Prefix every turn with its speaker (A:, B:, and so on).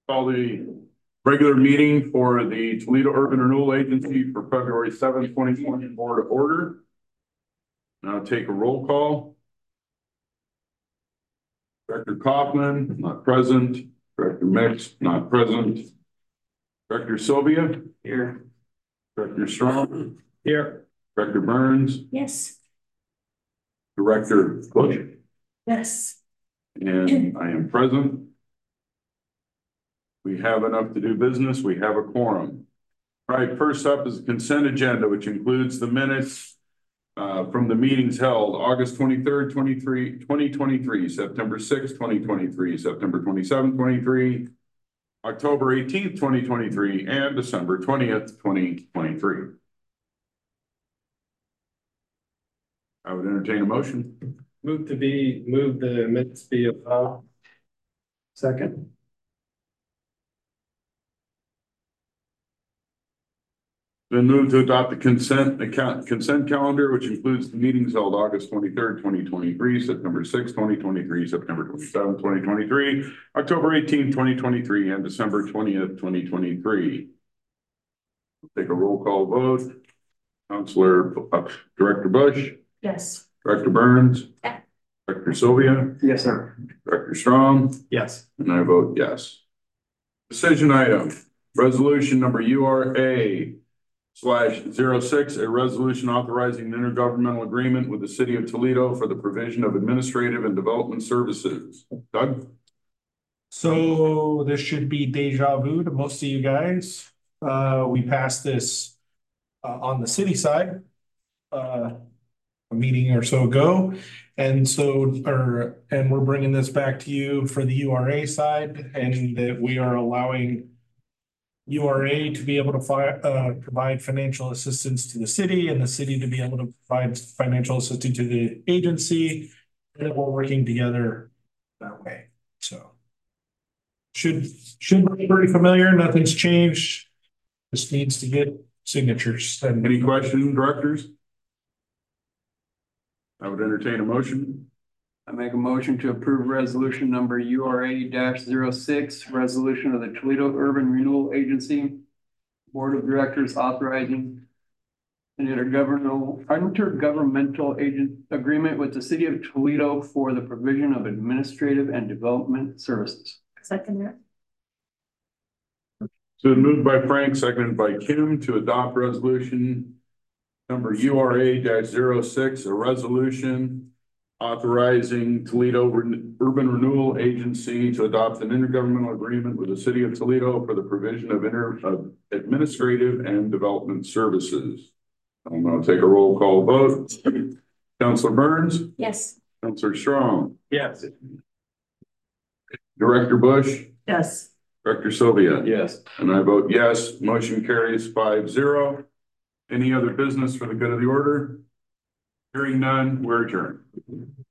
A: Call the regular meeting for the Toledo Urban Renewal Agency for February 7th, 2024 to order. Now take a roll call. Director Kaufman, not present. Director Mix, not present. Director Sylvia. Here. Director Strong. Here. Director Burns.
B: Yes.
A: Director Bush.
B: Yes.
A: And I am present. We have enough to do business. We have a quorum. All right, first up is the consent agenda, which includes the minutes from the meetings held August 23rd, 2023, September 6th, 2023, September 27th, 2023, October 18th, 2023, and December 20th, 2023. I would entertain a motion.
C: Move the minutes be above. Second.
A: Been moved to adopt the consent calendar, which includes the meetings held August 23rd, 2023, September 6th, 2023, September 27th, 2023, October 18th, 2023, and December 20th, 2023. Take a roll call vote. Director Bush.
B: Yes.
A: Director Burns.
B: Yeah.
A: Director Sylvia.
C: Yes, sir.
A: Director Strong.
C: Yes.
A: And I vote yes. Decision item, resolution number URA/06, a resolution authorizing an intergovernmental agreement with the city of Toledo for the provision of administrative and development services. Doug?
D: So this should be deja vu to most of you guys. We passed this on the city side a meeting or so ago. And we're bringing this back to you for the URA side, and that we are allowing URA to be able to provide financial assistance to the city, and the city to be able to provide financial assistance to the agency, and that we're working together that way. So should be pretty familiar. Nothing's changed. Just needs to get signatures. And
A: Any questions, directors? I would entertain a motion.
C: I make a motion to approve resolution number URA-06, resolution of the Toledo Urban Renewal Agency Board of Directors authorizing an intergovernmental agreement with the city of Toledo for the provision of administrative and development services.
B: Second that.
A: So moved by Frank, seconded by Kim to adopt resolution number URA-06, a resolution authorizing Toledo Urban Renewal Agency to adopt an intergovernmental agreement with the city of Toledo for the provision of administrative and development services. I'm going to take a roll call vote. Councilor Burns?
B: Yes.
A: Councilor Strong?
C: Yes.
A: Director Bush?
B: Yes.
A: Director Sylvia?
C: Yes.
A: And I vote yes. Motion carries 5-0. Any other business for the good of the order? Hearing none, we're adjourned.